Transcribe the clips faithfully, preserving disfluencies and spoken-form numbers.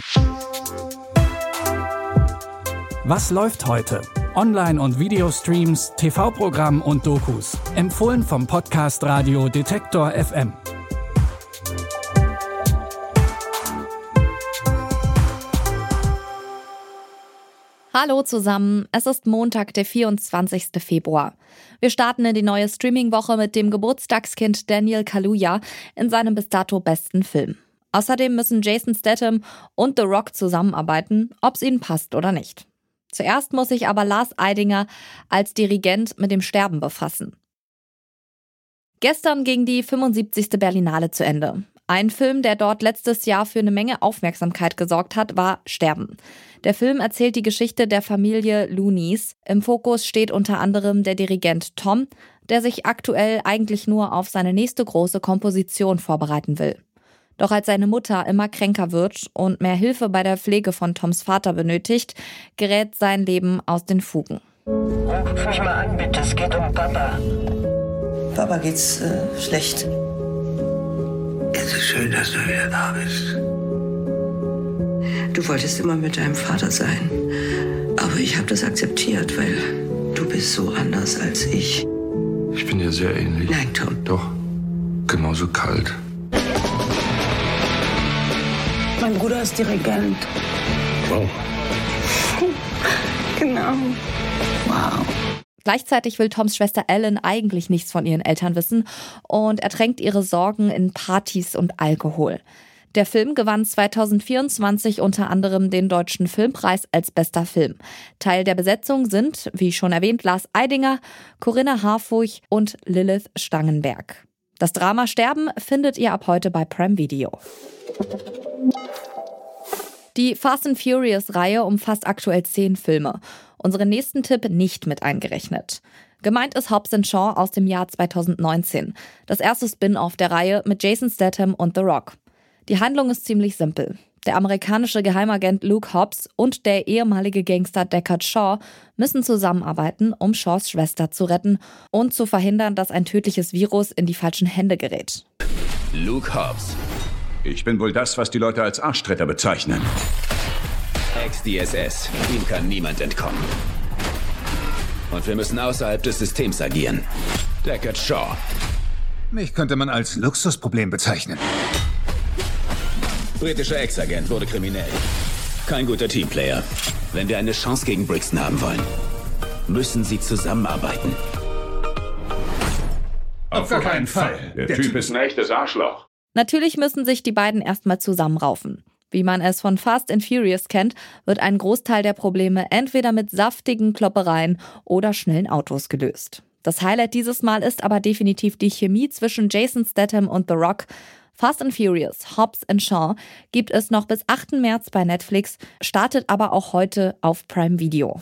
Was läuft heute? Online- und Videostreams, T V-Programm und Dokus. Empfohlen vom Podcast Radio Detektor F M. Hallo zusammen, es ist Montag, der vierundzwanzigster Februar. Wir starten in die neue Streaming-Woche mit dem Geburtstagskind Daniel Kaluuya in seinem bis dato besten Film. Außerdem müssen Jason Statham und The Rock zusammenarbeiten, ob es ihnen passt oder nicht. Zuerst muss sich aber Lars Eidinger als Dirigent mit dem Sterben befassen. Gestern ging die fünfundsiebzigste Berlinale zu Ende. Ein Film, der dort letztes Jahr für eine Menge Aufmerksamkeit gesorgt hat, war Sterben. Der Film erzählt die Geschichte der Familie Loonies. Im Fokus steht unter anderem der Dirigent Tom, der sich aktuell eigentlich nur auf seine nächste große Komposition vorbereiten will. Doch als seine Mutter immer kränker wird und mehr Hilfe bei der Pflege von Toms Vater benötigt, gerät sein Leben aus den Fugen. Ruf mich mal an, bitte. Es geht um Papa. Papa geht's äh, schlecht. Es ist schön, dass du wieder da bist. Du wolltest immer mit deinem Vater sein. Aber ich habe das akzeptiert, weil du bist so anders als ich. Ich bin dir sehr ähnlich. Nein, Tom. Doch, genauso kalt. Mein Bruder ist Dirigent. Wow. Genau. Wow. Gleichzeitig will Toms Schwester Ellen eigentlich nichts von ihren Eltern wissen und ertränkt ihre Sorgen in Partys und Alkohol. Der Film gewann zweitausendvierundzwanzig unter anderem den Deutschen Filmpreis als bester Film. Teil der Besetzung sind, wie schon erwähnt, Lars Eidinger, Corinna Harfouch und Lilith Stangenberg. Das Drama Sterben findet ihr ab heute bei Prime Video. Die Fast and Furious-Reihe umfasst aktuell zehn Filme. Unseren nächsten Tipp nicht mit eingerechnet. Gemeint ist Hobbs and Shaw aus dem Jahr zweitausendneunzehn. Das erste Spin-off der Reihe mit Jason Statham und The Rock. Die Handlung ist ziemlich simpel. Der amerikanische Geheimagent Luke Hobbs und der ehemalige Gangster Deckard Shaw müssen zusammenarbeiten, um Shaws Schwester zu retten und zu verhindern, dass ein tödliches Virus in die falschen Hände gerät. Luke Hobbs. Ich bin wohl das, was die Leute als Arschtreter bezeichnen. Ex-D S S. Ihm kann niemand entkommen. Und wir müssen außerhalb des Systems agieren. Deckard Shaw. Mich könnte man als Luxusproblem bezeichnen. Britischer Ex-Agent wurde kriminell. Kein guter Teamplayer. Wenn wir eine Chance gegen Brixton haben wollen, müssen sie zusammenarbeiten. Auf gar keinen Fall. Der, Der Typ ist ein echtes Arschloch. Natürlich müssen sich die beiden erstmal zusammenraufen. Wie man es von Fast and Furious kennt, wird ein Großteil der Probleme entweder mit saftigen Kloppereien oder schnellen Autos gelöst. Das Highlight dieses Mal ist aber definitiv die Chemie zwischen Jason Statham und The Rock. Fast and Furious, Hobbs and Shaw gibt es noch bis achten März bei Netflix, startet aber auch heute auf Prime Video.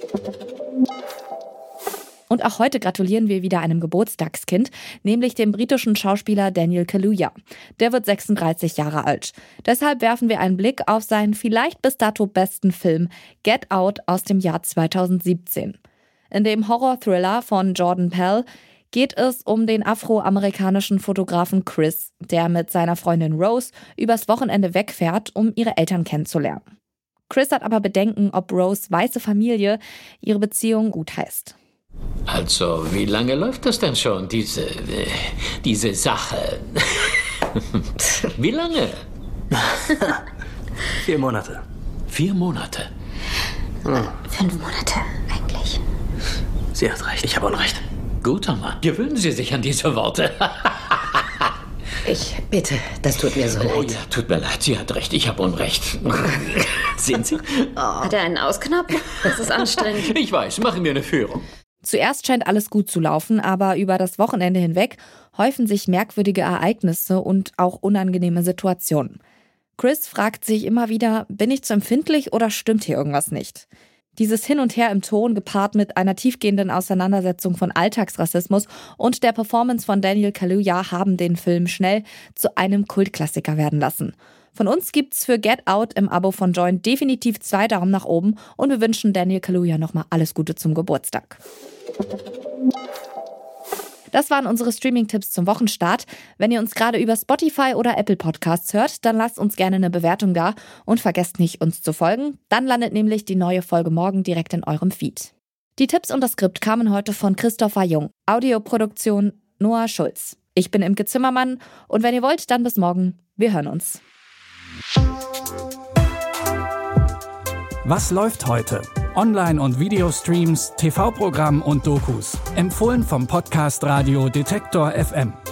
Und auch heute gratulieren wir wieder einem Geburtstagskind, nämlich dem britischen Schauspieler Daniel Kaluuya. Der wird sechsunddreißig Jahre alt. Deshalb werfen wir einen Blick auf seinen vielleicht bis dato besten Film Get Out aus dem Jahr zweitausendsiebzehn. In dem Horror-Thriller von Jordan Peele geht es um den afroamerikanischen Fotografen Chris, der mit seiner Freundin Rose übers Wochenende wegfährt, um ihre Eltern kennenzulernen. Chris hat aber Bedenken, ob Rose' weiße Familie ihre Beziehung gutheißt. Also, wie lange läuft das denn schon, diese, äh, diese Sache? Wie lange? Vier Monate. Vier Monate? Hm. Fünf Monate, eigentlich. Sie hat recht, ich habe Unrecht. Guter Mann. Gewöhnen Sie sich an diese Worte. Ich bitte, das tut mir so leid. Oh ja, tut mir leid, sie hat recht, ich habe Unrecht. Sehen Sie? Oh. Hat er einen Ausknopf? Das ist anstrengend. Ich weiß, machen wir eine Führung. Zuerst scheint alles gut zu laufen, aber über das Wochenende hinweg häufen sich merkwürdige Ereignisse und auch unangenehme Situationen. Chris fragt sich immer wieder, bin ich zu empfindlich oder stimmt hier irgendwas nicht? Dieses Hin und Her im Ton, gepaart mit einer tiefgehenden Auseinandersetzung von Alltagsrassismus und der Performance von Daniel Kaluuya, haben den Film schnell zu einem Kultklassiker werden lassen. Von uns gibt's für Get Out im Abo von Join definitiv zwei Daumen nach oben und wir wünschen Daniel Kaluuya nochmal alles Gute zum Geburtstag. Das waren unsere Streaming-Tipps zum Wochenstart. Wenn ihr uns gerade über Spotify oder Apple Podcasts hört, dann lasst uns gerne eine Bewertung da und vergesst nicht, uns zu folgen. Dann landet nämlich die neue Folge morgen direkt in eurem Feed. Die Tipps und das Skript kamen heute von Christopher Jung. Audioproduktion Noah Schulz. Ich bin Imke Zimmermann und wenn ihr wollt, dann bis morgen. Wir hören uns. Was läuft heute? Online- und Videostreams, T V-Programm und Dokus. Empfohlen vom Podcast Radio Detektor F M.